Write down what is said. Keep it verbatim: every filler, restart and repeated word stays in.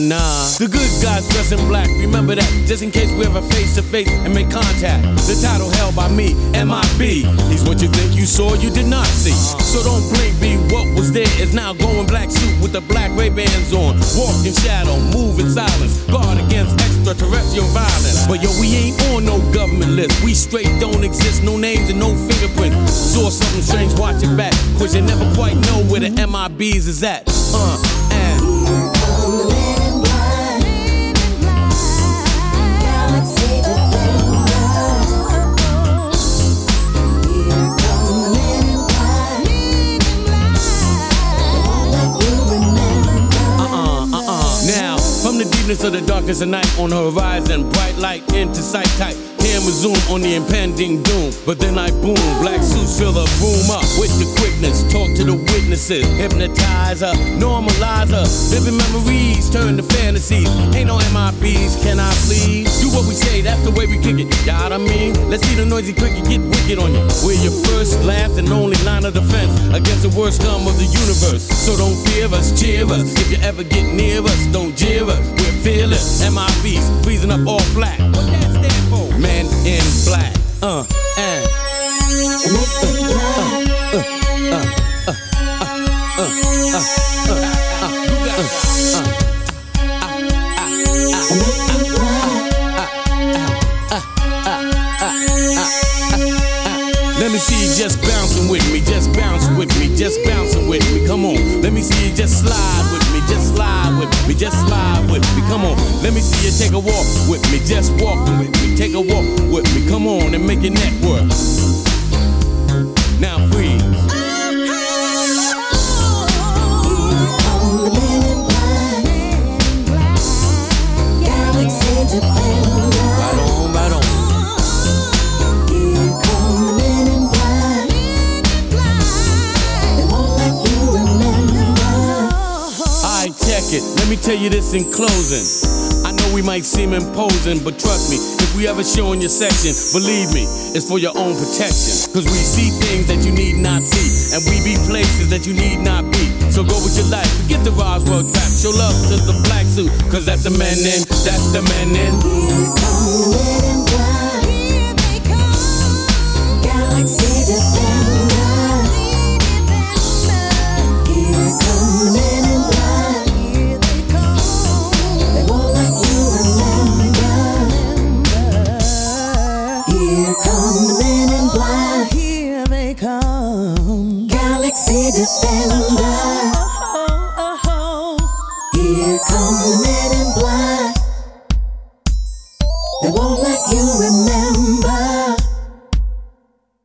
nah. The good guys dress in black, remember that, just in case we ever face to face and make contact. The title held by me, M I B. He's what you think you saw, you did not see. So don't blink, be what was there is now going black suit with the black Ray-Bans on. Walk in shadow, move in silence, guard against extraterrestrial violence. But yo, we ain't on no government list. We straight don't exist, no names and no fingerprints. Saw something strange, watch it back, cause you never quite know where the M I Bs is at. Uh, and of the darkness of night on the horizon, bright light into sight tight. Camera zoom on the impending doom, but then I boom. Black suits fill the room up with the quickness. Talk to the witnesses, hypnotizer, normalizer. Living memories turn to fantasies. Ain't no M I Bs, can I please? Do what we say, that's the way we kick it. You know what I mean? Let's see the noisy cricket get wicked on you. We're your first, last, and only line of defense against the worst scum of the universe. So don't fear us, cheer us. If you ever get near us, don't jeer us. We're fearless. M I Bs, freezing up all flat. What that stand for? Man in black. Uh, and. Let me see you just bouncing with me, just bouncing with me, just bouncing with me. Come on, let me see you just slide with me, just slide with me, just slide with me. Come on, let me see you take a walk with me, just walking with me, take a walk with me. Come on and make your neck work. Now freeze. Right on, right on. Let me tell you this in closing. I know we might seem imposing, but trust me, if we ever show in your section, believe me, it's for your own protection. Cause we see things that you need not see, and we be places that you need not be. So go with your life, forget the Roswell trap, show love to the black suit, cause that's the man in, that's the man in.